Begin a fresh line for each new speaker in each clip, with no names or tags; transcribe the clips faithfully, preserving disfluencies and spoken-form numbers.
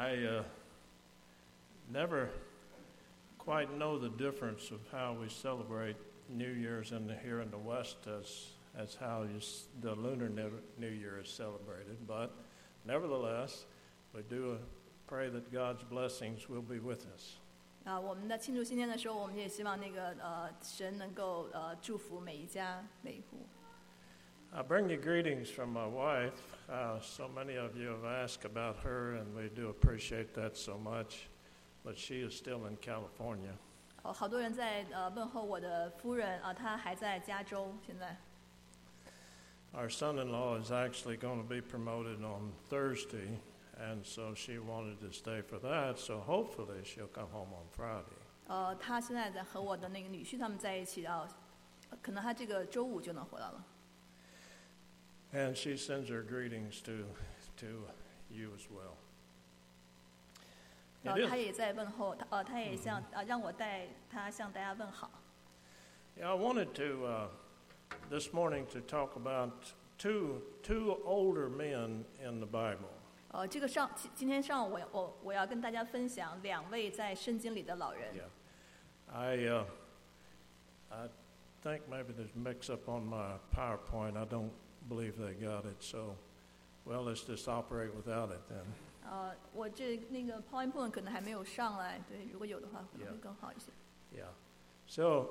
I uh, never quite know the difference of how we celebrate New Year's in the, here in the West as as how you, the Lunar New Year is celebrated. But nevertheless, we do pray that God's blessings will be with us.
啊，我们在庆祝新年的时候，我们也希望那个呃神能够呃祝福每一家每一户。
I bring you greetings from my wife. Uh, so many of you have asked about her, and we do appreciate that so much. But she is still in California.
哦，好多人在呃问候我的夫人啊，她还在加州现在。
Our son-in-law is actually going to be promoted on Thursday, and so she wanted to stay for that. So hopefully she'll come home on Friday.
呃，她现在在和我的那个女婿他们在一起啊，可能她这个周五就能回来了。
And she sends her greetings to to you as well.
然后她也在问候，呃，她也向啊让我带她向大家问好。
Yeah, I wanted to uh, this morning to talk about two two older men in the Bible.
呃，这个上今天上午我我我要跟大家分享两位在圣经里的老人。
Yeah, I uh, I think maybe there's a mix-up on my PowerPoint. I don't believe they got it, so well, let's just operate without it then.
呃，我这那个 PowerPoint 可能还没有上来，对，如果有的话可能会更好一些。
Yeah, so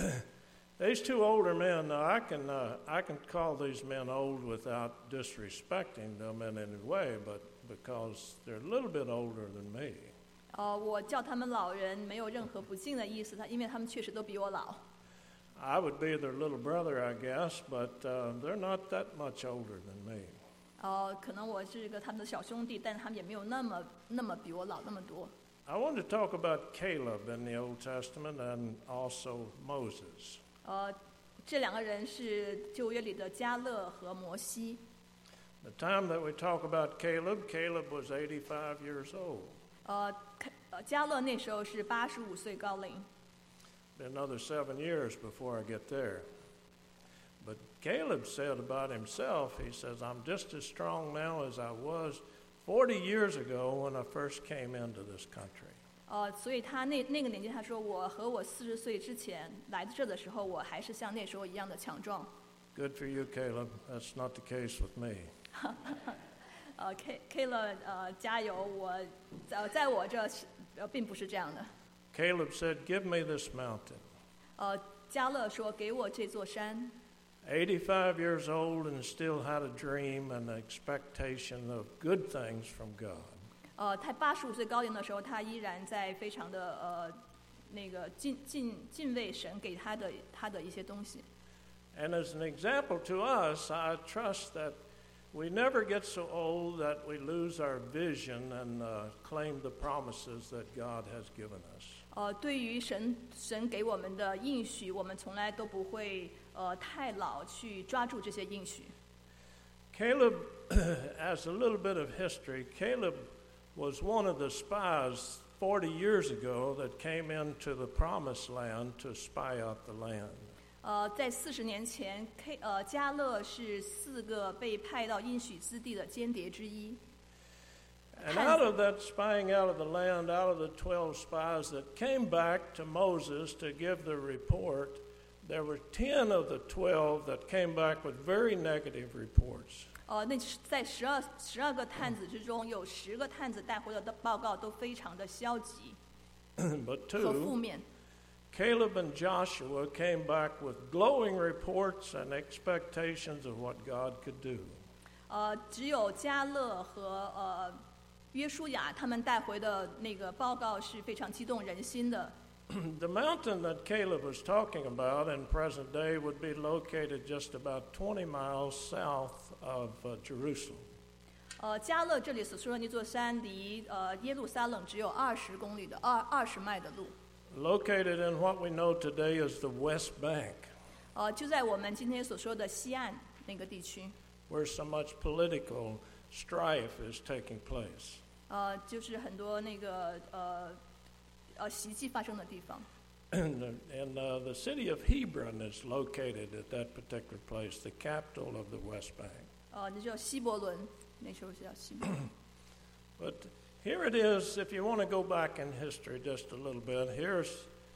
these two older men, uh, I can uh, I can call these men old without disrespecting them in any way, but because they're a little bit older than me.
呃，我叫他们老人没有任何不敬的意思，他因为他们确实都比我老。
I would be their little brother, I guess, but uh, they're not that much older than me.
呃，可能我是个他们的小兄弟，但是他们也没有那么那么比我老那么多。
I want to talk about Caleb in the Old Testament and also Moses.
呃，这两个人是旧约里的迦勒和摩西。
The time that we talk about Caleb, Caleb was eighty-five years old.
呃，呃，迦勒那时候是八十五岁高龄。
Another seven years before I get there. But Caleb said about himself, he says, I'm just as strong now as I was forty years ago when I first came into this country.
呃，所以他那那个年纪，他说我和我四十岁之前来这的时候，我还是像那时候一样的强壮。
Good for you, Caleb. That's not the case with me.
呃 ，K Caleb 呃，加油！我呃，在我这呃并不是这样的。
Caleb said, "Give me this mountain."
呃，迦勒说：“给我这座山。”
eighty-five years old and still had a dream and an expectation of good things from God.
呃，他八十五岁高龄的时候，他依然在非常的呃那个敬敬敬畏神给他的他的一些东西。
And as an example to us, I trust that we never get so old that we lose our vision and uh, claim the promises that God has given us.
呃，对于神神给我们的应许，我们从来都不会呃太老去抓住这些应许。
Caleb, as a little bit of history, Caleb was one of the spies forty years ago that came into the promised land to spy out the land.
呃，在四十年前 ，K 呃迦勒是四个被派到应许之地的间谍之一。
And out of that spying out of the land, out of the twelve spies that came back to Moses to give the report, there were ten of the twelve that came back with very negative reports.
呃，那在十二十二个探子之中，有十个探子带回来的报告都非常的消极
But
和负
two,
面。
Caleb and Joshua came back with glowing reports and expectations of what God could do.
呃，只有迦勒和呃约书亚他们带回的那个报告是非常激动人心的。
The mountain that Caleb was talking about in present day would be located just about twenty miles south of uh, Jerusalem.
呃，迦勒这里所说的那座山离呃耶路撒冷只有二十公里的二二十迈的路。
Located in what we know today as the West Bank.
呃，就在我们今天所说的西岸那个地区。
Where so much political strife is taking place.
呃，就是很多那个呃呃袭击发生的地方。
And, and uh, the city of Hebron is located at that particular place, the capital of the West Bank.
呃，那叫希伯伦，那时候是叫希伯伦。
But here it is, if you want to go back in history just a little bit, here's,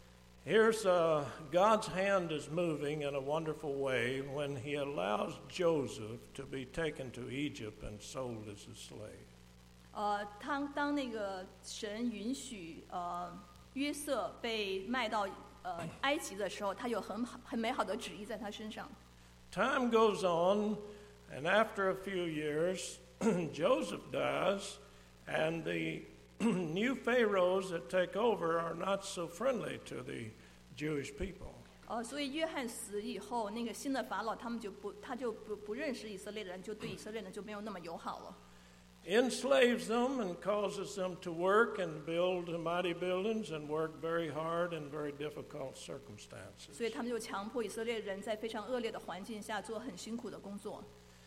here's uh, God's hand is moving in a wonderful way when he allows Joseph to be taken to Egypt and sold as a slave.
呃，当当那个神允许呃约瑟被卖到呃埃及的时候，他有很好很美好的旨意在他身上。
Time goes on, and after a few years, Joseph dies, and the new pharaohs that take over are not so friendly to the Jewish people.
呃，所以约翰死以后，那个新的法老他们就不，他就不不认识以色列人，就对以色列人就没有那么友好了。
Enslaves them and causes them to work and build mighty buildings and work very hard in very difficult circumstances.
所以他们就强迫以色列人在非常恶劣的环境下做很辛苦的工作。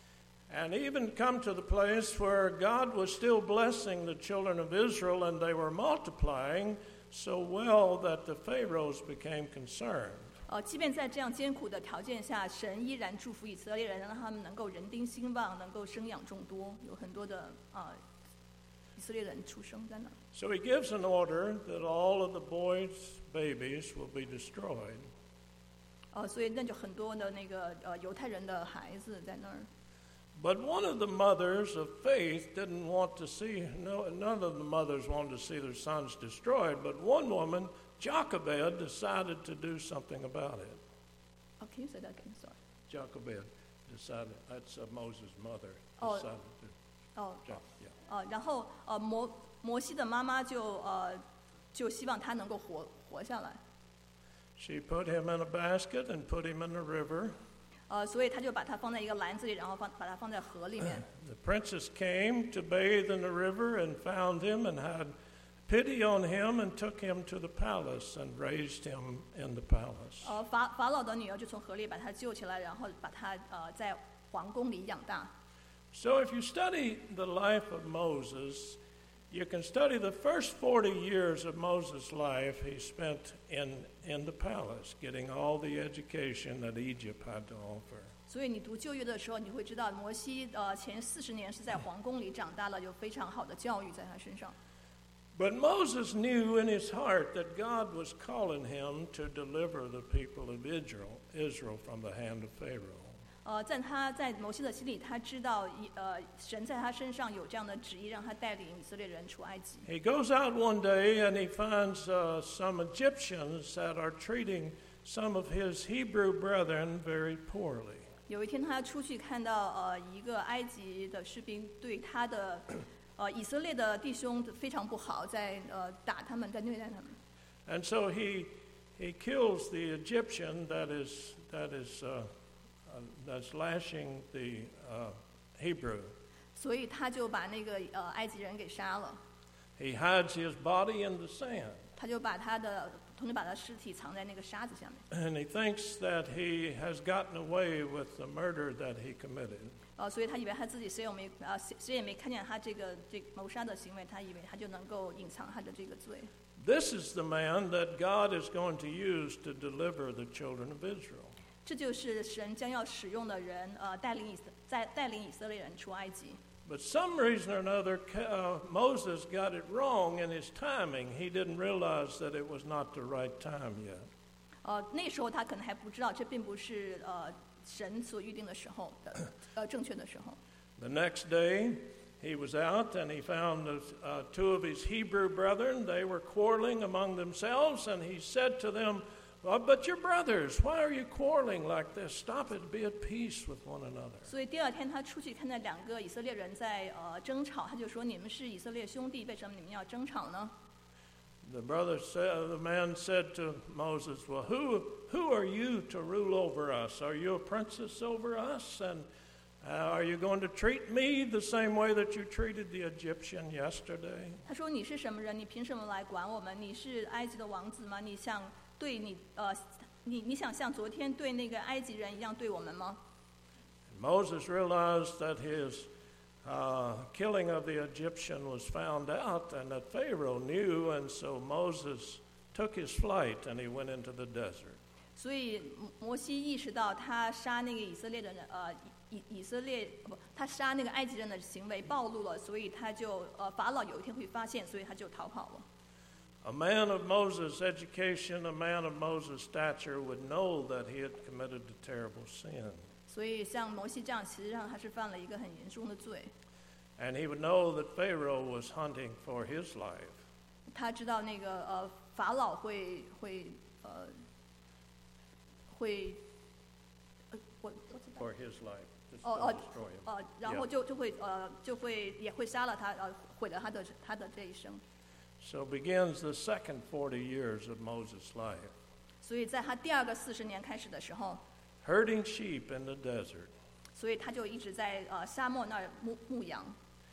And even come to the place where God was still blessing the children of Israel, and they were multiplying so well that the pharaohs became concerned.
呃，即便在这样艰苦的条件下，神依然祝福以色列人，让他们能够人丁兴旺，能够生养众多，有很多的啊、呃、以色列人出生在那。
So he gives an order that all of the boys' babies will be destroyed.
呃，所以那就很多的那个呃犹太人的孩子在那儿。
But one of the mothers of faith didn't want to see, no, none of the mothers wanted to see their sons destroyed, but one woman, Jochebed, decided to do something about it.
Oh, can you say that again? Sorry.
Jochebed decided, that's uh, Moses' mother,
Oh.
decided to.
哦，
Jo- yeah.
呃，然后呃摩摩西的妈妈就呃就希望他能够活活下来，
She put him in a basket and put him in the river.
呃，所以他就把它放在一个篮子里，然后放把它放在河里面。
The princess came to bathe in the river and found him and had pity on him and took him to the palace and raised him in the palace.
呃，法法老的女儿就从河里把他救起来，然后把他呃在皇宫里养大。
So if you study the life of Moses, you can study the first forty years of Moses' life he spent in, in the palace, getting all the education that Egypt had to offer.
所以你读旧约的时候，你会知道摩西呃前四十年是在皇宫里长大了，有非常好的教育在他身上。
But Moses knew in his heart that God was calling him to deliver the people of Israel, Israel from the hand of Pharaoh.
呃，在他在摩西的心里，他知道一呃神在他身上有这样的旨意，让他带领以色列人出埃及。
He goes out one day and he finds uh, some Egyptians that are treating some of his Hebrew brethren very poorly.
有一天，他出去看到呃一个埃及的士兵对他的呃以色列的弟兄非常不好，在呃打他们，在虐待他们。
And so he, he kills the Egyptian that is, that is, uh, uh, that's lashing the uh, Hebrew.
所以他就把那个呃埃及人给杀了，
He hides his body in the sand.
他就把他的同时把他尸体藏在那个沙子下面。
And he thinks that he has gotten away with the murder that he committed.
呃，所以他以为他自己谁也没啊谁谁也没看见他这个这个谋杀的行为，他以为他就能够隐藏他的这个罪。
This is the man that God is going to use to deliver the children of Israel.
这就是神将要使用的人，呃，带领以色在带领以色列人出埃及。
But some reason or another, uh, Moses got it wrong in his timing. He didn't realize that it was not the right time yet.
呃，那时候他可能还不知道，这并不是呃神所预定的时候的，呃正确的时候。
The next day, he was out and he found uh, two of his Hebrew brethren. They were quarreling among themselves, and he said to them, well, but you're brothers. Why are you quarreling like this? Stop it. Be at peace with one another.
所以第二天他出去看到两个以色列人在呃争吵，他就说：“你们是以色列兄弟，为什么你们要争吵呢？”
The brother said, the man said to Moses, well, who, who are you to rule over us? Are you a princess over us? And uh, are you going to treat me the same way that you treated the Egyptian yesterday?
他说：“你是什么人？你凭什么来管我们？你是埃及的王子吗？你想对你呃，你你想像昨天对那个埃及人一样对我们吗？”
Moses realized that his uh, killing of the Egyptian was found out and that Pharaoh knew, and so Moses took his flight and he went into the desert.
所以摩西意识到他杀那个以色列人的呃以以色列不，他杀那个埃及人的行为暴露了，所以他就呃法老有一天会发现，所以他就逃跑了。
A man of Moses' education, a man of Moses' stature would know that he had committed a terrible sin.
所以像摩西这样，实际上他是犯了一个很严重的罪。
And he would know that Pharaoh was hunting for his life.
他知道那个呃法老会会呃会呃我我知道
For his life. Just
哦
to
哦
destroy him.
呃，然后就就会呃就会也会杀了他，呃毁了他的他的这一生。
So begins the second forty years of Moses' life.
所以在他第二个四十年开始的时候，
Herding sheep in the desert.
所以他就一直在呃沙漠那儿牧牧羊。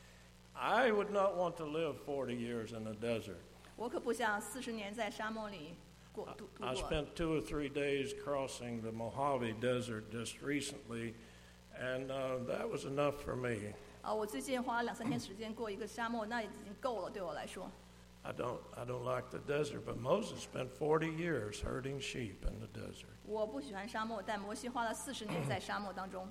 I would not want to live forty years in the desert.
我可不想四十年在沙漠里过度度
I
过。
spent two or three days crossing the Mojave Desert just recently, and uh, that was enough for me.
啊，我最近花了两三天时间过一个沙漠，那已经够了，对我来说。
I don't, I don't like the desert, but Moses spent forty years herding sheep in the desert.
我不喜欢沙漠，但摩西花了四十年在沙漠当中。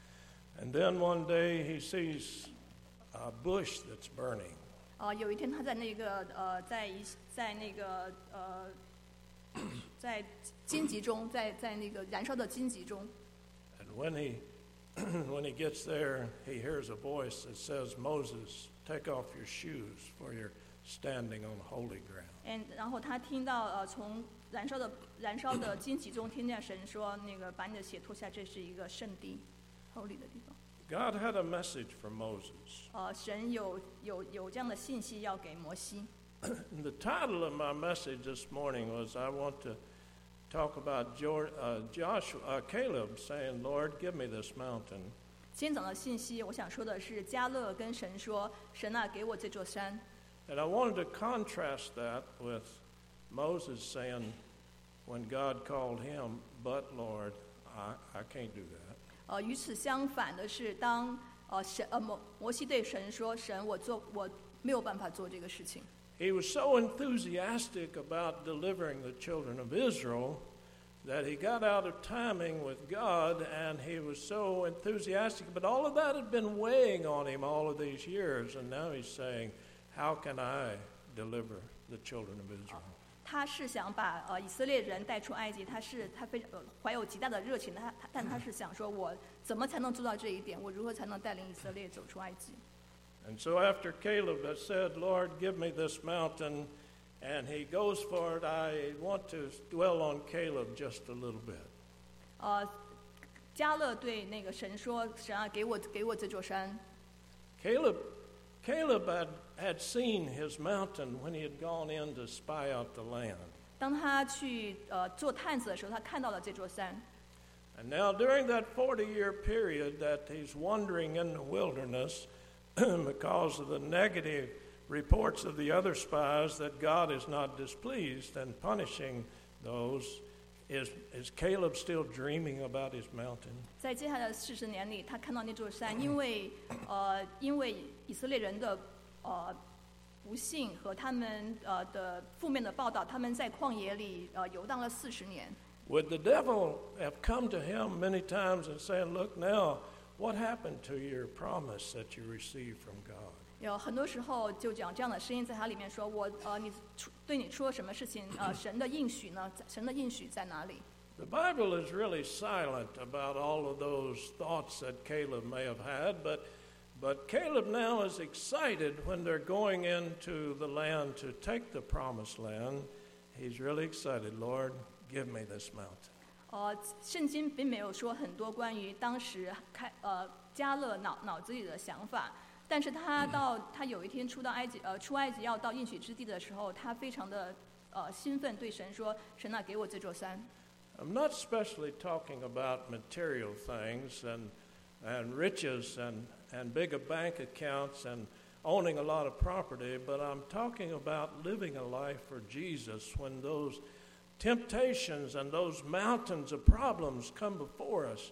And then one day he sees a bush that's burning.
啊，有一天他在那个呃，在一在那个呃，在荆棘中，在在那个燃烧的荆棘中。
And when he, when he gets there, he hears a voice that says, Moses, take off your shoes, for you're standing on holy ground.
嗯，然后他听到呃，从燃烧的燃烧的荆棘中听见神说，那个把你的鞋脱下，这是一个圣地，holy的地方。
God had a message for Moses.
呃，神有有有这样的信息要给摩西。
The title of my message this morning was I want to talk about George, uh, Joshua, uh, Caleb saying, Lord, give me this mountain.
今天早上的信息，我想说的是加勒跟神说：“神啊，给我这座山。”
And I wanted to contrast that with Moses saying, when God called him, but Lord, I, I can't do that.
呃，与此相反的是，当呃神呃摩摩西对神说：“神，我做我没有办法做这个事情。”
He was so enthusiastic about delivering the children of Israel that he got out of timing with God, and he was so enthusiastic. But all of that had been weighing on him all of these years, and now he's saying, how can I deliver the children of Israel?
他是想把呃以色列人带出埃及，他是他非常、呃、怀有极大的热情，他他但他是想说，我怎么才能做到这一点？我如何才能带领以色列走出埃及？
And so after Caleb has said, Lord, give me this mountain, and he goes for it, I want to dwell on Caleb just a little bit.
呃，加勒对那个神说：“神啊，给我给我这座山。”
Caleb, Caleb had, had seen his mountain when he had gone in to spy out the land.
当他去呃做探子的时候，他看到了这座山。
And now during that forty-year period that he's wandering in the wilderness because of the negative reports of the other spies that God is not displeased and punishing those, is, is Caleb still dreaming about his mountain?
在接下来的四十年里，他看到那座山，因为呃因为以色列人的呃不幸和他们呃的负面的报道，他们在旷野里呃游荡了四十年。
Would the devil have come to him many times and said, look now, what happened to your promise that you received from God?
有很多时候就讲这样的声音在他里面说：“我呃，你出对你出了什么事情？呃，神的应许呢？神的应许在哪里？”
The Bible is really silent about all of those thoughts that Caleb may have had, but, but Caleb now is excited when they're going into the land to take the promised land. He's really excited, Lord, give me this mountain.
呃，圣经并没有说很多关于当时开呃加勒脑脑子里的想法，但是他到他有一天出到埃及呃出埃及要到应许之地的时候，他非常的呃兴奋，对神说：“神啊，给我这座山。”
I'm not especially talking about material things and, and riches and, and bigger bank accounts and owning a lot of property, but I'm talking about living a life for Jesus when those temptations and those mountains of problems come before us.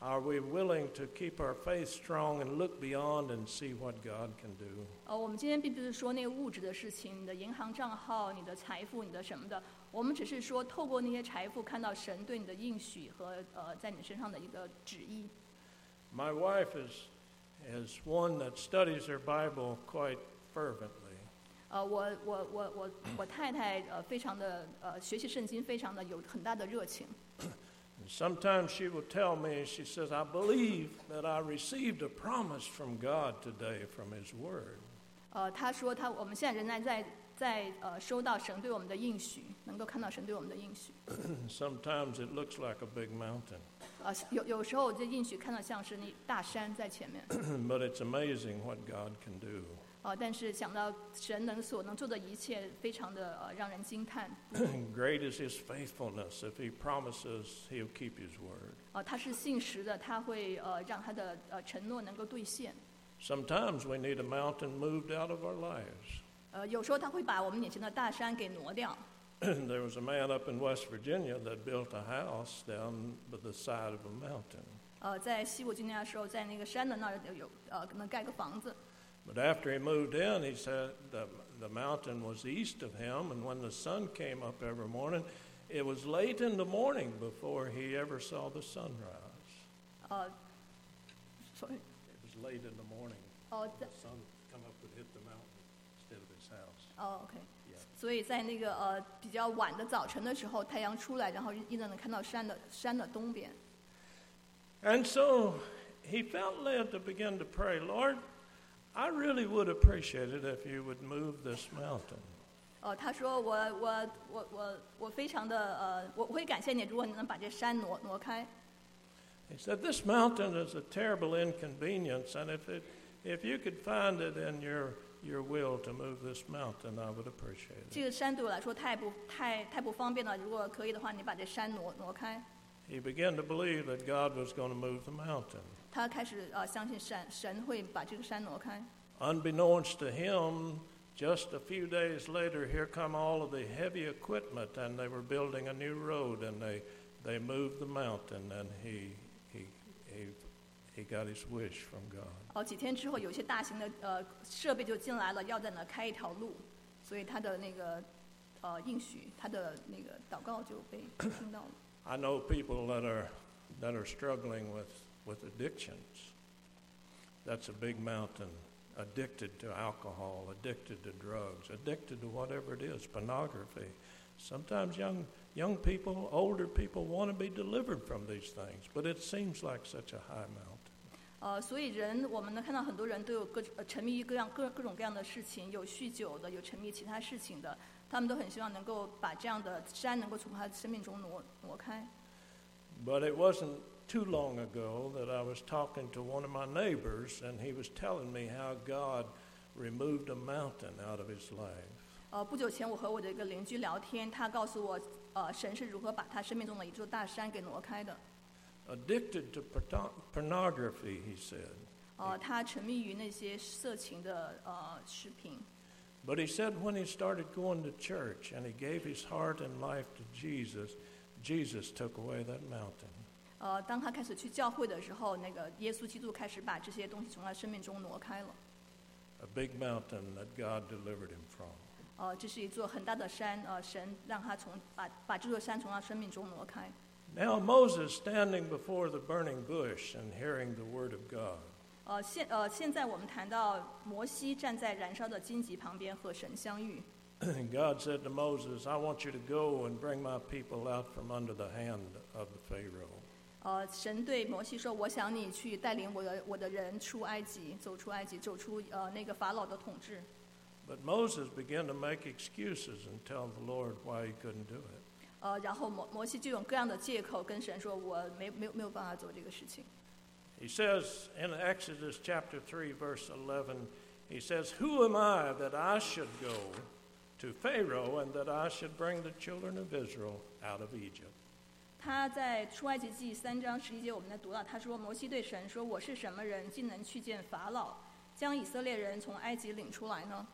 Are we willing to keep our faith strong and look beyond and see what God can do?
呃，我们今天并不是说那个物质的事情，你的银行账号、你的财富、你的什么的，我们只是说透过那些财富看到神对你的应许和呃在你身上的一个旨意。
My wife is is one that studies her Bible quite fervently.
呃，我我我我我太太呃非常的呃学习圣经非常的有很大的热情。
Sometimes she will tell me, she says, I believe that I received a promise from God today from His Word.
呃，她说她我们现在仍然在在呃收到神对我们的应许，能够看到神对我们的应许。
Sometimes it looks like a big mountain.
呃，有有时候这应许看到像是那大山在前面。
But it's amazing what God can do.
呃，但是想到神能所能做的一切，非常的呃让人惊叹。
Great is His faithfulness. If He promises, He'll keep His word.
呃，他是信实的，他会呃让他的呃承诺能够兑现。
Sometimes we need a mountain moved out of our lives.
呃，有时候他会把我们眼前的大山给挪掉。
There was a man up in West Virginia that built a house down by the side of a mountain.
呃，在西部今天的时候，在那个山的那儿有呃能盖个房子。
But after he moved in, he said the, the mountain was east of him, and when the sun came up every morning, it was late in the morning before he ever saw the sunrise.
呃，所以
It was late in the morning.
哦，在
The sun come up and hit the mountain instead of his house.
哦 OK，
Yeah.
所以在那个呃比较晚的早晨的时候，太阳出来，然后依然能看到山的山的东边。
And so he felt led to begin to pray, Lord, I really would appreciate it if you would move this mountain.
呃，他说我我我我我非常的呃，我我会感谢你，如果你能把这山挪挪开。
He said, this mountain is a terrible inconvenience, and if it, if you could find it in your, your will to move this mountain, I would appreciate
这
it.
个山对我来说太不太太不方便了，如果可以的话，你把这山挪挪开。
He began to believe that God was going to move the mountain.
他开始呃相信神神会把这个山挪开。
Unbeknownst to him, just a few days later, here come all of the heavy equipment, and they were building a new road, and they, they moved the mountain, and he, he, he, he got his wish from God.
哦，几天之后，有一些大型的呃设备就进来了，要在那开一条路，所以他的那个呃应许，他的那个祷告就被听到了。
I know people that are, that are struggling with, with addictions. That's a big mountain. Addicted to alcohol, addicted to drugs, addicted to whatever it is, pornography. Sometimes young, young people, older people want to be delivered from these things, but it seems like such a high mountain.
呃，所以人我们能看到很多人都有各呃沉迷于各样各各种各样的事情，有酗酒的，有沉迷其他事情的，他们都很希望能够把这样的山能够从他的生命中挪挪开。
But it wasn't too long ago that I was talking to one of my neighbors, and he was telling me how God removed a mountain out of his life.
呃，不久前我和我的一个邻居聊天，他告诉我，呃，神是如何把他生命中的一座大山给挪开的。
Addicted to porno- pornography, he said.
呃，他沉迷于那些色情的呃视频。
But he said when he started going to church and he gave his heart and life to Jesus, Jesus took away that mountain.
呃，当他开始去教会的时候，那个耶稣基督开始把这些东西从他生命中挪开了。
A big mountain that God delivered him from.
呃，这是一座很大的山，呃，神让他从把把这座山从他生命中挪开。
Now Moses standing before the burning bush and hearing the word of God.
呃，现呃现在我们谈到摩西站在燃烧的荆棘旁边和神相遇。
God said to Moses, I want you to go and bring my people out from under the hand of the Pharaoh.
呃，神对摩西说：“我想你去带领我的我的人出埃及，走出埃及，走出呃那个法老的统治。”
But Moses began to make excuses and tell the Lord why he couldn't do it.
呃，然后摩摩西就用各样的借口跟神说：“我没没有没有办法做这个事情。”
He says in Exodus chapter three, verse eleven, he says, Who am I that I should go to Pharaoh and that I should bring the children of Israel out of Egypt?
他在出埃及记三章十一节，我们在读到，他说：“摩西对神说，我是什么人，竟能去见法老，将以色列人从埃及领出来呢？”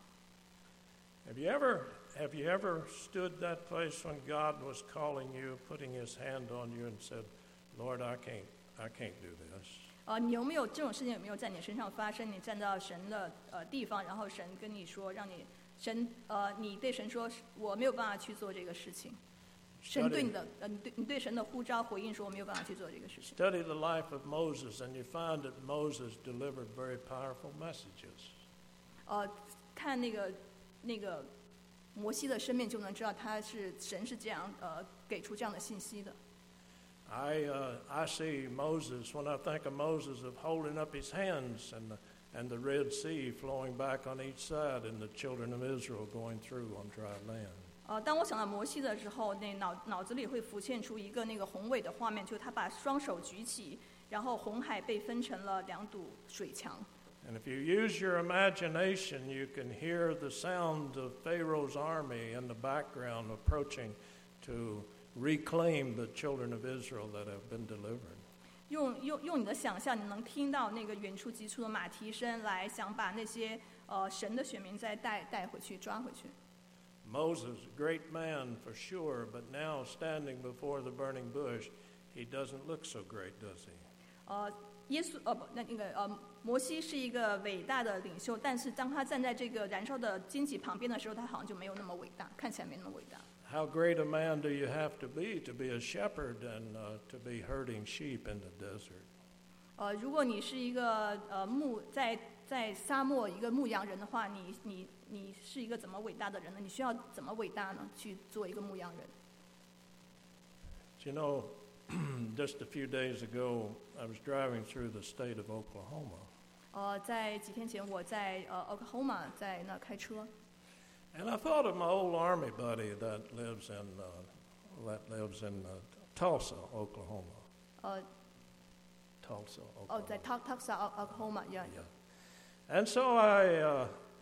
Have you ever have you ever stood that place when God was calling you, putting his hand on you and said, Lord, I can't I can't do this.
呃，你有没有这种事情有没有在你身上发生？你站到神的呃地方，然后神跟你说，让你神呃，你对神说，我没有办法去做这个事情。神对你的呃，你对你对神的呼召回应说，我没有办法去做这个事情。
Study the life of Moses, and you find that Moses delivered very powerful messages.
呃，看那个那个摩西的生命，就能知道他是神是这样呃给出这样的信息的。
I uh, I see Moses when I think of Moses of holding up his hands and the, and the Red Sea flowing back on each side, and the children of Israel going through on dry land.
呃，当我想到摩西的时候，那脑脑子里会浮现出一个那个宏伟的画面，就是他把双手举起，然后红海被分成了两堵水墙。
And if you use your imagination, you can hear the sound of Pharaoh's army in the background approaching to reclaim the children of Israel that have been delivered.
用用用你的想象，你能听到那个远处急促的马蹄声，来想把那些呃神的选民再带带回去，抓回去。
Moses, a great man for sure, but now standing before the burning bush, he doesn't look so great, does he?
呃，耶稣呃不，那那个呃，摩西是一个伟大的领袖，但是当他站在这个燃烧的荆棘旁边的时候，他好像就没有那么伟大，看起来没那么伟大。
How great a man do you have to be to be a shepherd and uh, to be herding sheep in the desert?
呃，如果你是一个呃牧在在沙漠一个牧羊人的话，你你你是一个怎么伟大的人呢？你需要怎么伟大呢？去做一个牧羊人。
You know, just a few days ago, I was driving through the state of Oklahoma.
呃，在几天前，我在呃 Oklahoma 在那开车。
And I thought of my old army buddy that lives in uh, that lives in uh, Tulsa, Oklahoma.
呃，
Tulsa,
哦，在
Oklahoma.
Tulsa Oklahoma， yeah.
Yeah. And so I uh,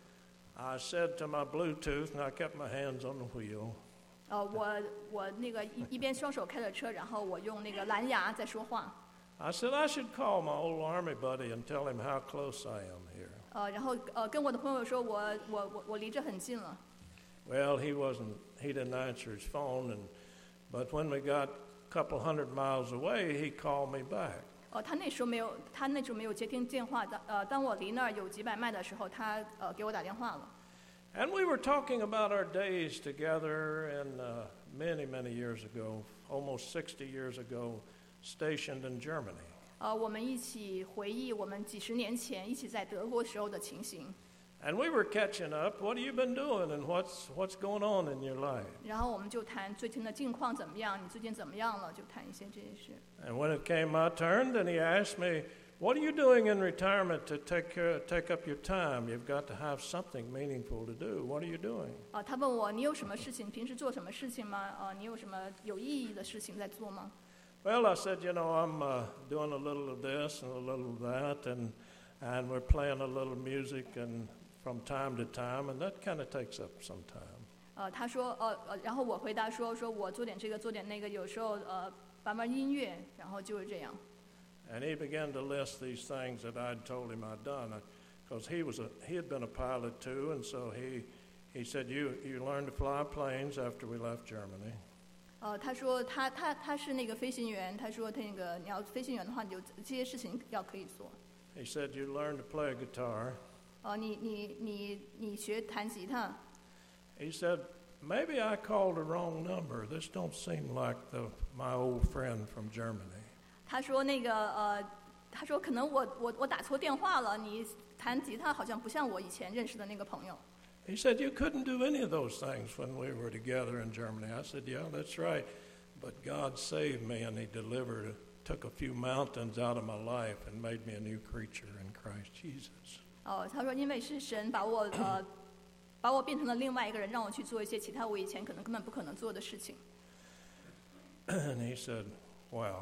I said to my Bluetooth, and I kept my hands on the wheel.
呃，我我那个一一边双手开着车，然后我用那个蓝牙在说话。
I said I should call my old army buddy and tell him how close I am here.
呃，然后呃跟我的朋友说我我我我离这很近了。
Well, he wasn't. He didn't answer his phone, and but when we got a couple hundred miles away, he called me back.
呃，他那时候没有，他那时候没有接听电话的。呃，当我离那儿有几百迈的时候，他呃给我打电话了。
And we were talking about our days together, and uh, many, many years ago, almost sixty years ago, stationed in Germany.
呃，我们一起回忆我们几十年前一起在德国时候的情形。
And we were catching up. What have you been doing, and what's what's going on in your life?
然后我们就谈最近的近况怎么样，你最近怎么样了？就谈一些这些事。
And when it came my turn, then he asked me, "What are you doing in retirement to take care, take up your time? You've got to have something meaningful to do. What are you doing?"
啊、呃，他问我你有什么事情，平时做什么事情吗？啊、呃，你有什么有意义的事情在做吗？
Well, I said, you know, I'm uh, doing a little of this and a little of that, and and we're playing a little music and from time to time, and that kind of takes up some time.
呃，他说，呃呃，然后我回答说，说我做点这个，做点那个，有时候呃玩玩音乐，然后就是这样。
And he began to list these things that I'd told him I'd done, because he was a he had been a pilot too, and so he he said, you you learned to fly planes after we left Germany.
呃，他说他他他是那个飞行员，他说他那个你要飞行员的话，你有这些事情要可以做。
He said, you learned to play a guitar.
呃，你你你你学弹吉他。
He said, maybe I called the wrong number. This don't seem like the my old friend from Germany.
他说那个呃，他说可能我我我打错电话了，你弹吉他好像不像我以前认识的那个朋友。
He said, you couldn't do any of those things when we were together in Germany. I said, yeah, that's right. But God saved me, and he delivered, took a few mountains out of my life and made me a new creature in Christ Jesus.
哦，他说因为是神把我呃把我变成了另外一个人，让我去做一些其他我以前可能根本不可能做的事情。
And he said, wow.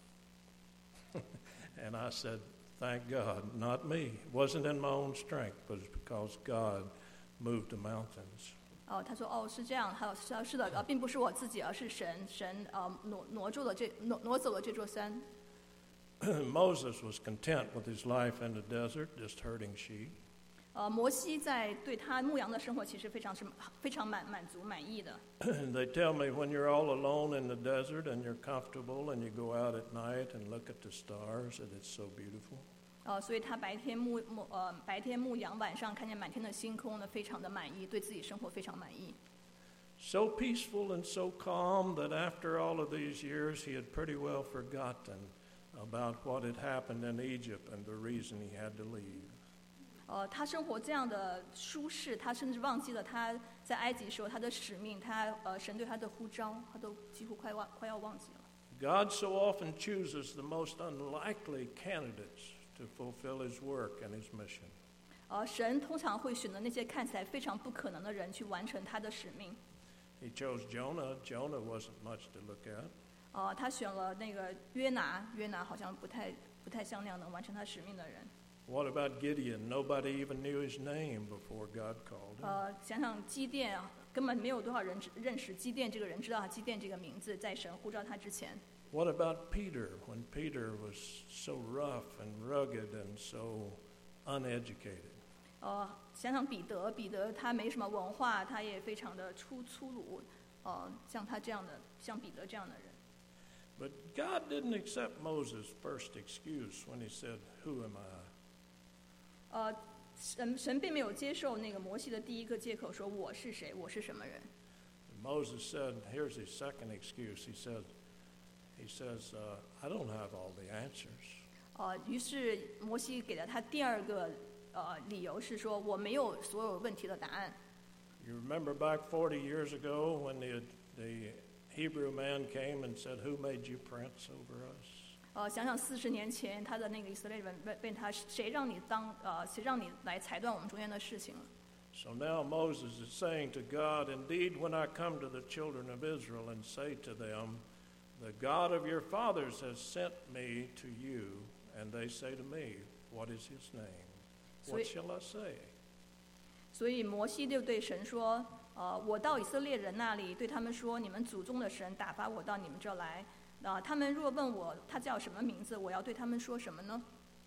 And I said, thank God, not me. It wasn't in my own strength, but it's because God moved the mountains.
哦，他说哦是这样，还有是是的，呃，并不是我自己，而是神神呃挪挪住了这挪挪走了这座山。
Moses was content with his life in the desert, just herding sheep.
呃，摩西在对他牧羊的生活其实非常是非常满满足满意的。
They tell me when you're all alone in the desert and you're comfortable and you go out at night and look at the stars, that it's so beautiful.
呃，所以他白天牧牧呃白天牧羊，晚上看见满天的星空呢，非常的满意，对自己生活非常满意。
So peaceful and so calm that after all of these years he had pretty well forgotten about what had happened in Egypt and the reason he had to leave.
呃，他生活这样的舒适，他甚至忘记了他在埃及时候他的使命，他呃神对他的呼召，他都几乎快忘快要忘记了。
God so often chooses the most unlikely candidates to fulfill his work and his mission.
呃，神通常会选择那些看起来非常不可能的人去完成他的使命。
He chose Jonah. Jonah wasn't much to look at.
呃，他选了那个约拿，约拿好像不太不太像那样能完成他使命的人。
What about Gideon? Nobody even knew his name before God called him.
呃，想想基甸啊，根本没有多少人认识基甸这个人，知道他基甸这个名字，在神呼召他之前。
What about Peter? When Peter was so rough and rugged and so uneducated.
呃，想想彼得，彼得他没什么文化，他也非常的粗粗鲁，呃，像他这样的，像彼得这样的人。
But God didn't accept Moses' first excuse when he said, "Who am I?"
呃，神神并没有接受那个摩西的第一个借口，说我是谁，我是什么人。
Moses said, here's his second excuse. He said, he says, uh, I don't have all the answers.
呃，于是摩西给了他第二个呃理由是说，我没有所有问题的答案。
You remember back forty years ago when the the Hebrew man came and said, "Who made you prince over us?"
呃，想想四十年前他的那个以色列人问问他，谁让你当呃，谁让你来裁断我们中间的事情了？
So now Moses is saying to God, "Indeed, when I come to the children of Israel and say to them, the God of your fathers has sent me to you, and they say to me, what is his name? What shall I say?"
所以摩西就对神说：“呃，我到以色列人那里，对他们说，你们祖宗的神打发我到你们这来。啊、呃，他们若问我他叫什么名字，我要对他们说什么呢？”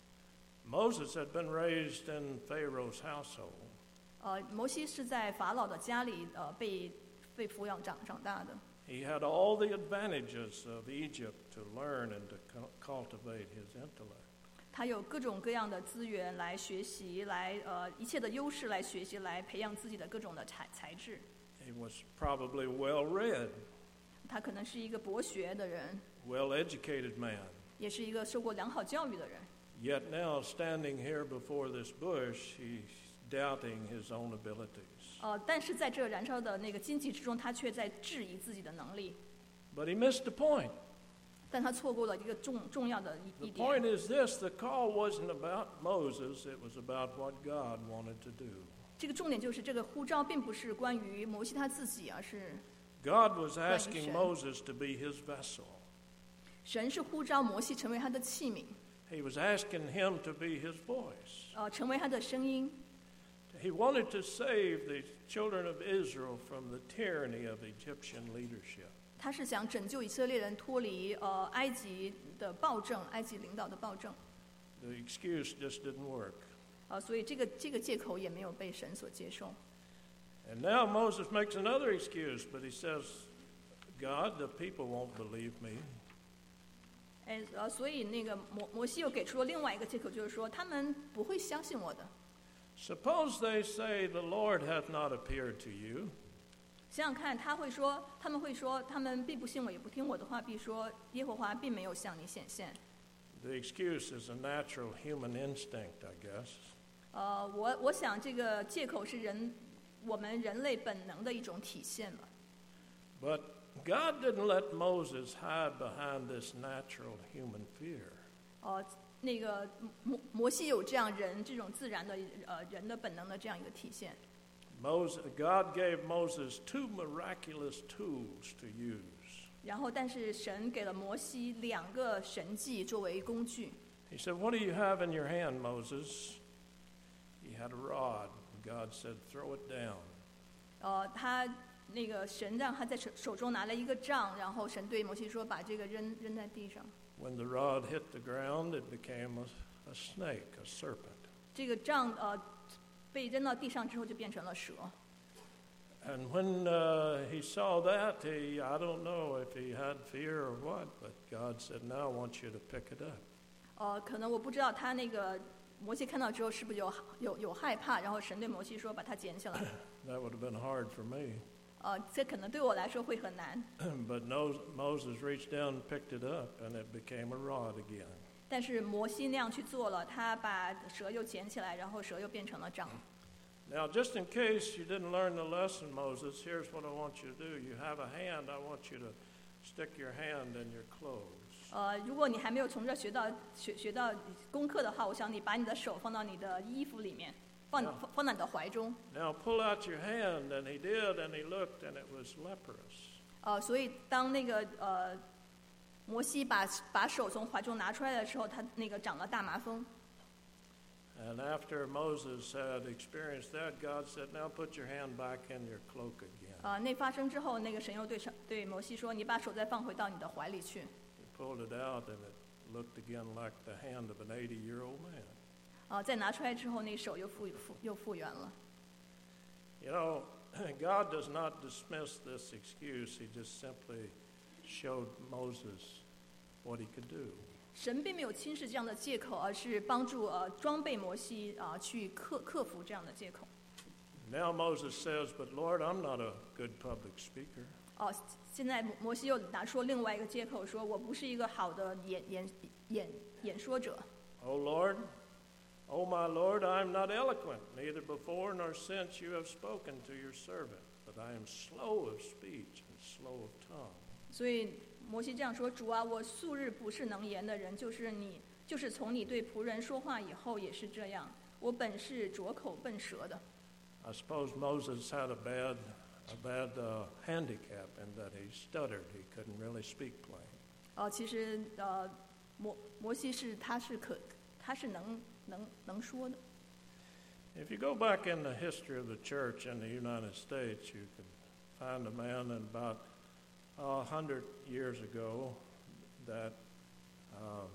Moses had been raised in Pharaoh's household.
呃，摩西是在法老的家里呃被被抚养长长大的。
He had all the advantages of Egypt to learn and to cultivate his intellect.
他有各种各样的资源来学习，来呃一切的优势来学习，来培养自己的各种的才才智。
He was probably well-read.
他可能是一个博学的人，
well-educated man.
也是一个受过良好教育的人。
Yet now, standing here before this bush, he's doubting his own abilities.
呃，但是在这燃烧的那个荆棘之中，他却在质疑自己的能力。
But he missed the point.
但他错过了一个重重要的一一
The point
点。
is this, the call wasn't about Moses, it was about what God wanted to do.
这个重点就是这个呼召并不是关于摩西他自己，而是
God was asking
神。
Moses to be his vessel.
神是呼召摩西成为他的器皿，
He was asking him to be his voice.
呃，成为他的声音。
He wanted to save the children of Israel from the tyranny of Egyptian leadership.
他是想拯救以色列人脱离呃埃及的暴政，埃及领导的暴政。
The excuse just didn't work.
呃，所以这个这个借口也没有被神所接受。
And now Moses makes another excuse, but he says, God, the people won't believe me.
哎，呃，所以那个摩摩西又给出了另外一个借口，就是说他们不会相信我的。
Suppose they say, the Lord hath not appeared to you.
想想看，他会说，他们会说，他们并不信我，也不听我的话，必说耶和华并没有向你显现。
The excuse is a natural human instinct, I guess.
呃，我我想这个借口是人我们人类本能的一种体现吧。
But God didn't let Moses hide behind this natural human fear.
呃，那个摩摩西有这样人这种自然的呃人的本能的这样一个体现。
Moses, God gave Moses two miraculous tools to use.
然后，但是神给了摩西两个神迹作为工具。
He said, what do you have in your hand, Moses? He had a rod. God said, throw it down.
呃，他那个神让他在手手中拿了一个杖，然后神对摩西说：“把这个扔扔在地上。”
When the rod hit the ground, it became a, a snake, a serpent.
这个杖呃被扔到地上之后就变成了蛇。
And when uh, he saw that, he, I don't know if he had fear or what, but God said, now I want you to pick it up.
呃，可能我不知道他那个摩西看到之后是不是有有有害怕，然后神对摩西说把它捡起来。
That would have been hard for me.
呃，这可能对我来说会很难。
But Moses reached down and picked it up, and it became a rod again.
但是摩西那样去做了，他把蛇又捡起来，然后蛇又变成了杖。
Now, just in case you didn't learn the lesson, Moses, here's what I want you to do. You have a hand. I want you to stick your hand in your clothes.
呃，如果你还没有从这学到学学到功课的话，我想你把你的手放到你的衣服里面，放
Yeah.
放到你的怀中。
Now, pull out your hand, and he did, and he looked, and it was leprous.
呃，所以当那个呃摩西把把手从怀中拿出来的时候，他那个长了大麻风。
And after Moses had experienced that, God said, now put your hand back in your cloak again.
呃，那发生之后，那个神又对上对摩西说：“你把手再放回到你的怀里去。”
He pulled it out, and it looked again like the hand of an eighty-year-old man.
呃，再拿出来之后，那手又复复又复原了。
You know, God does not dismiss this excuse. He just simply showed Moses what he could do.
神并没有轻视这样的借口，而是帮助呃装备摩西啊、呃、去克克服这样的借口。
Now Moses says, but Lord, I'm not a good public speaker.
哦、现在摩西又拿出另外一个借口，说我不是一个好的演演演演说者。
Oh Lord, oh my Lord, I am not eloquent, neither before nor since you have spoken to your servant, but I am slow of speech and slow of tongue.
所以摩西这样说：“主啊，我素日不是能言的人，就是你，就是从你对仆人说话以后也是这样。我本是拙口笨舌的。”
I suppose Moses had a bad, a bad uh, handicap in that he stuttered. He couldn't really speak plain.
呃，其实呃，摩摩西是他是可他是能能能说的。
If you go back in the history of the church in the United States, you can find a man in about a hundred years ago that uh,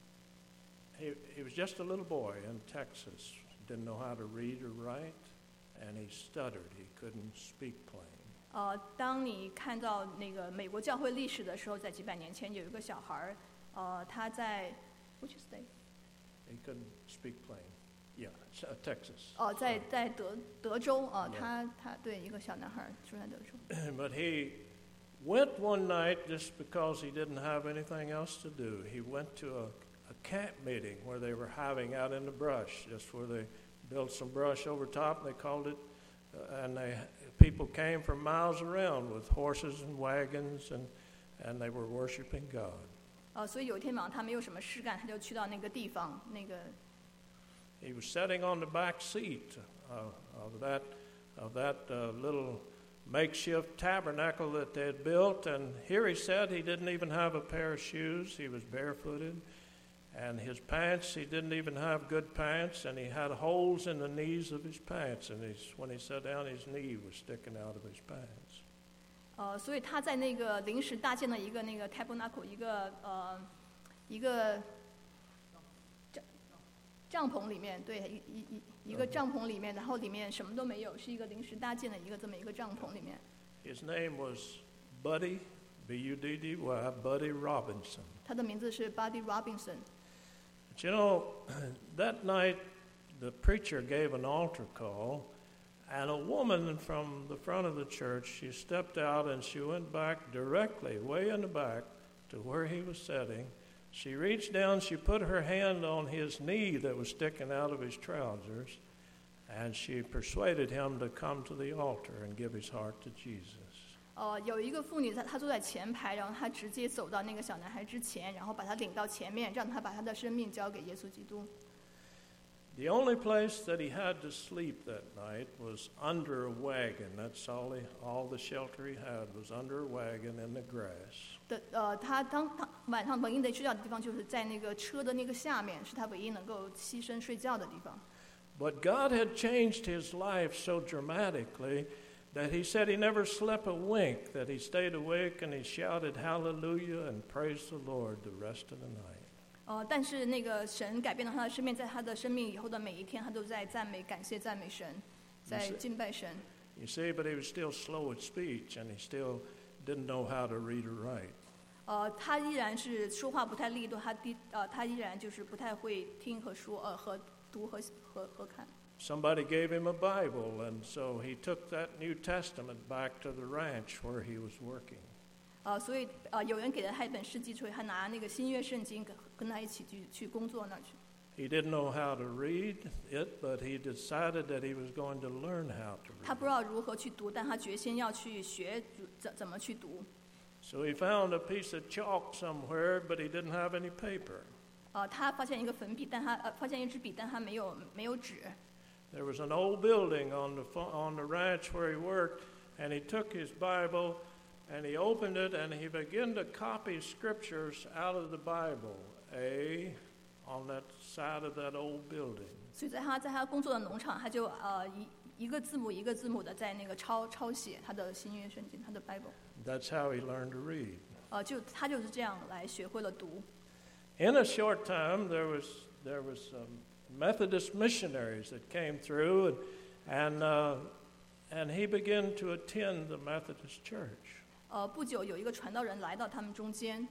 he, he was just a little boy in Texas, didn't know how to read or write, and he stuttered. He couldn't speak plain.
呃，当你看到那个美国教会历史的时候，在几百年前有一个小孩儿，呃，他在 which state？
He couldn't speak plain. Yeah, it's, uh, Texas.
哦、在在德德州啊、呃，
Yeah.
他他对一个小男孩儿住在德州。
But he went one night just because he didn't have anything else to do. He went to a, a camp meeting where they were hiving out in the brush, just where they built some brush over top, and they called it, uh, and they people came from miles around with horses and wagons, and and they were worshiping God.
呃，所以有一天晚上他没有什么事干，他就去到那个地方，那个
He was sitting on the back seat uh, of that of that uh, little makeshift tabernacle that they had built, and here he said he didn't even have a pair of shoes. He was barefooted, and his pants, he didn't even have good pants, and he had holes in the knees of his pants, and he's, when he sat down, his knee was sticking out of his pants.
呃，所以他在那个临时搭建了一个那个 tabernacle， 一个呃一个帐帐篷里面，对，一一一一个帐篷里面，然后里面什么都没有，是一个临时搭建的一个这么一个帐篷里面。
His name was Buddy, B U D D Y, Buddy Robinson.
他的名字是 Buddy Robinson。
But you know, that night the preacher gave an altar call, and a woman from the front of the church, she stepped out and she went back directly, way in the back, to where he was sitting. She reached down, she put her hand on his knee that was sticking out of his trousers, and she persuaded him to come to the altar and give his heart to Jesus.
呃，有一个妇女在，她坐在前排，然后她直接走到那个小男孩之前，然后把他领到前面，让他把他的生命交给耶稣基督。
The only place that he had to sleep that night was under a wagon. That's all he, all the shelter he had was under a wagon in the grass.
的呃，他当他晚上唯一能睡觉的地方，就是在那个车的那个下面，是他唯一能够栖身睡觉的地方。
But God had changed his life so dramatically that he said he never slept a wink, that he stayed awake and he shouted hallelujah and praised the Lord the rest of the night.
呃，但是那个神改变了他的生命，在他的生命以后的每一天，他都在赞美、感谢、赞美神，在敬拜神。
You see, but he was still slow of speech, and he still didn't know how to read or write.
呃，他依然是说话不太利落，他第呃，他依然就是不太会听和说，呃，和读和和和看。
Somebody gave him a Bible, and so he took that New Testament back to the ranch where he was working.
呃，所以呃，有人给了他一本诗集，所以他拿那个新约圣经跟跟他一起去去工作那儿去。
He didn't know how to read it, but he decided that he was going to learn how to
他
read.
不知道如何去读，但他决心要去学怎怎么去读。
So he found a piece of chalk somewhere, but he didn't have any paper.
呃，他发现一个粉笔，但他呃发现一支笔，但他没有没有纸。
There was an old building on the on the ranch where he worked, and he took his Bible and he opened it and he began to copy scriptures out of the Bible, A, on that side of that old building.
所以在他在他工作的农场，他就呃一一个字母一个字母的在那个抄抄写他的新约圣经，他的 Bible。
That's how he learned to read.
呃，就他就是这样来学会了读。
In a short time, there was there was some Methodist missionaries that came through, and and, uh, and he began to attend the Methodist church.
呃，不久有一个传道人来到他们中间。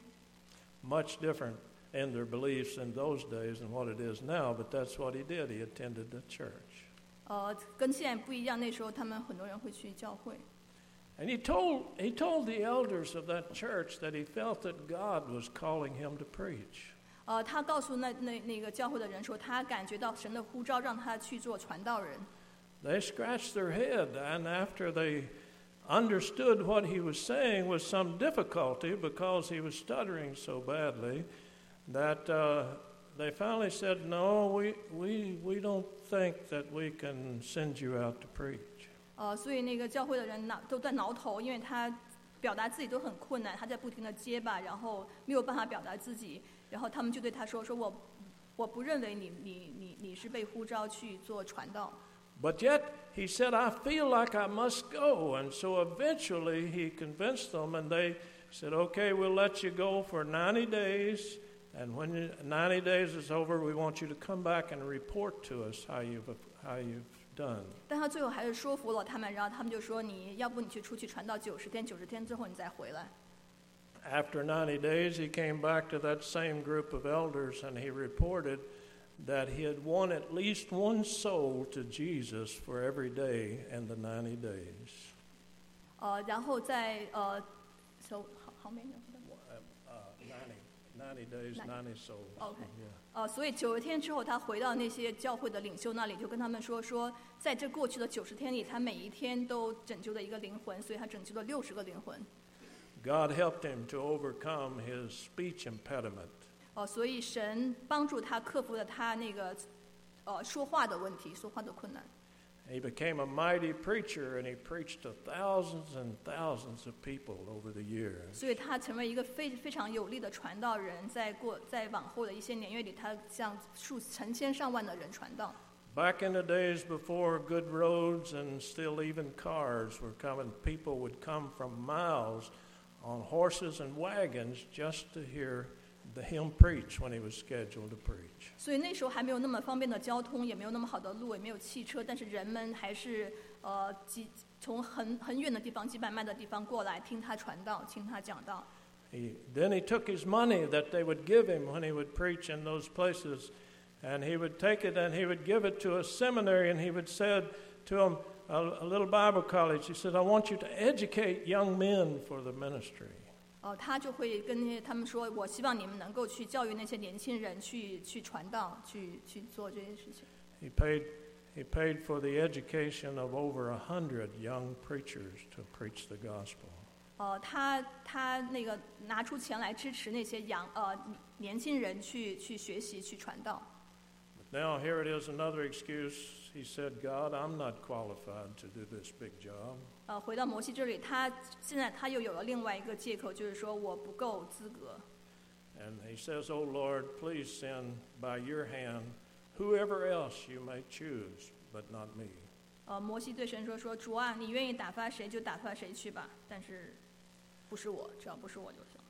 Much different in their beliefs in those days than what it is now, but that's what he did. He attended the church.
呃，跟现在不一样，那时候他们很多人会去教会。
And he told he told the elders of that church that he felt that God was calling him to preach.
呃，他告诉那那那个教会的人说，他感觉到神的呼召，让他去做传道人。
They scratched their head, and after they understood what he was saying with some difficulty because he was stuttering so badly, that uh, they finally said, "No, we we we don't think that we can send you out to preach."
呃，所以那个教会的人挠都在挠头，因为他表达自己都很困难，他在不停的结巴，然后没有办法表达自己，然后他们就对他说：“说我我不认为你你你你是被呼召去做传道。”
But yet he said, "I feel like I must go," and so eventually he convinced them, and they said, "Okay, we'll let you go for ninety days, and when you, ninety days is over, we want you to come back and report to us how you've how you've done."
但他最后还是说服了他们，然后他们就说：“你要不你去出去传道九十天，九十天之后你再回来。”
After ninety days, he came back to that same group of elders, and he reported that he had won at least one soul to Jesus for every day in the ninety days.
呃，然后在呃，so how how many?
Uh, ninety, ninety days, ninety souls.
Okay.
Yeah.
呃，所以九十天之后，他回到那些教会的领袖那里，就跟他们说说，在这过去的九十天里，他每一天都拯救了一个灵魂，所以他拯救了六十个灵魂。
God helped him to overcome his speech impediment.
哦、呃，所以神帮助他克服了他那个呃说话的问题，说话的困难。
He became a mighty preacher, and he preached to thousands and thousands of people over the years.
所以他成为一个非非常有力的传道人，在过在往后的一些年月里，他向数成千上万的人传道。
Back in the days before good roads and still even cars were coming, people would come from miles on horses and wagons just to hear the him preach when he was scheduled to preach.
所以那时候还没有那么方便的交通，也没有那么好的路，也没有汽车，但是人们还是呃几从很很远的地方、几百迈的地方过来听他传道，听他讲道。
He, then he took his money that they would give him when he would preach in those places, and he would take it and he would give it to a seminary, and he would say to them, a, a little Bible college, he said, "I want you to educate young men for the ministry."
哦、呃，他就会跟那些他们说，我希望你们能够去教育那些年轻人，去去传道，去去做这些事情。
He paid, he paid for the education of over a hundred young preachers to preach the gospel.
呃，他他那个拿出钱来支持那些洋呃年轻人去去学习去传道。
But now here it is another excuse. He said, "God, I'm not qualified to do this big job."
呃，回到摩西这里，他现在他又有了另外一个借口，就是说我不够资格。
And he says, "Oh Lord, please send by your hand whoever else you may choose, but not me."
呃，摩西对神说：“说主啊，你愿意打发谁就打发谁去吧，但是不是我，只要不是我就行。”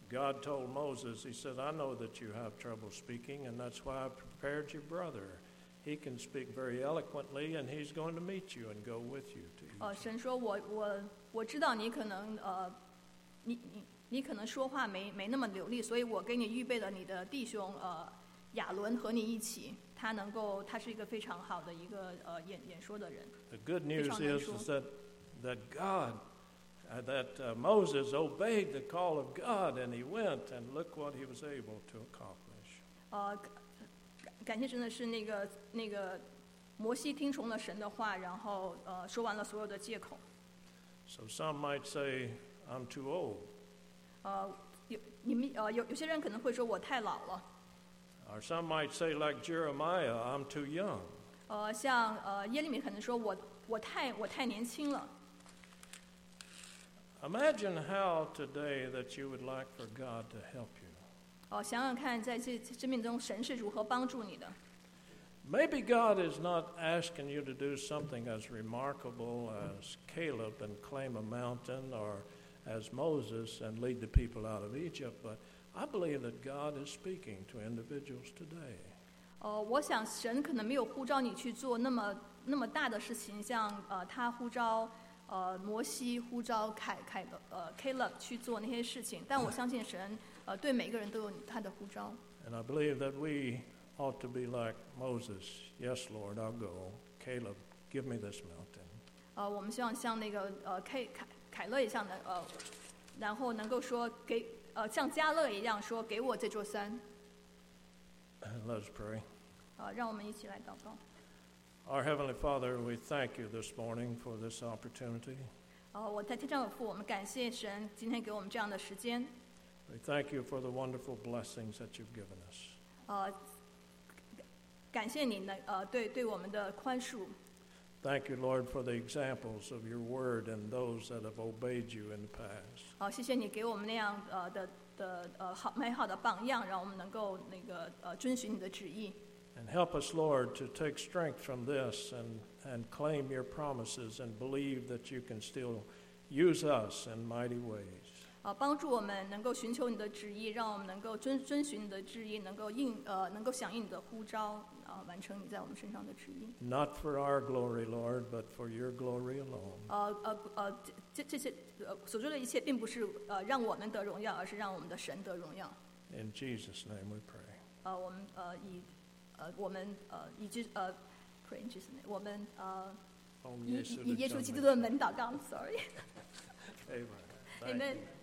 God told Moses, he said, I know that you have trouble speaking, and that's why I prepared your brother. He can speak very eloquently, and he's going to meet you and go with you to Egypt.
呃，神说我我我知道你可能呃，你你你可能说话没没那么流利，所以我给你预备了你的弟兄呃亚伦和你一起，他能够他是一个非常好的一个呃演演说的人。
The good news is, is that that God, uh, that uh, Moses obeyed the call of God, and he went, and look what he was able to accomplish.
呃，感感谢神的是那个那个摩西听从了神的话，然后呃说完了所有的借口。
So some might say, I'm too old.
呃，有你们呃有有些人可能会说我太老了。
Or some might say, like Jeremiah, I'm too young.
呃，像呃耶利米可能说我我太我太年轻了。
Imagine how today that you would like for God to help you.
哦，想想看，在这生命中，神是如何帮助你的？
Maybe God is not asking you to do something as remarkable as Caleb and claim a mountain, or as Moses and lead the people out of Egypt, but I believe that God is speaking to individuals today.
呃，我想神可能没有呼召你去做那么那么大的事情，像呃他呼召呃摩西呼召凯凯勒呃 Caleb 去做那些事情，但我相信神呃对每个人都有他的呼召。
And I believe that we ought to be like Moses. Yes, Lord, I'll go. Caleb, give me this mountain.
呃，我们希望像那个呃 K 凯凯勒一样的呃，然后能够说给呃像加勒一样说给我这座山。
Let's pray.
呃，让我们一起来祷告。
Our Heavenly Father, we thank you this morning for this opportunity.
呃，我在天上有父，我们感谢神今天给我们这样的时间。
We thank you for the wonderful blessings that you've given us.
呃，感谢你呢，呃，对对我们的宽恕。
Thank you, Lord, for the examples of your word and those that have obeyed you in the past.
好，谢谢你给我们那样呃的的呃好美好的榜样，让我们能够那个呃遵循你的旨意。
And help us, Lord, to take strength from this and, and claim your promises and believe that you can still use us in mighty ways.
呃，帮助我们能够寻求你的旨意，让我们能够遵遵循你的旨意，能够应呃能够响应你的呼召，啊、呃，完成你在我们身上的旨意。
Not for our glory, Lord, but for your glory alone.
呃呃呃，这这些呃所做的一切，并不是呃让我们得荣耀，而是让我们的神得荣耀。
In Jesus' name we pray.
呃，我们呃以呃我们呃以之呃 pray in Jesus name，我们呃以以以耶稣基督的门祷告。Sorry。
Amen. Thank
Amen.
you.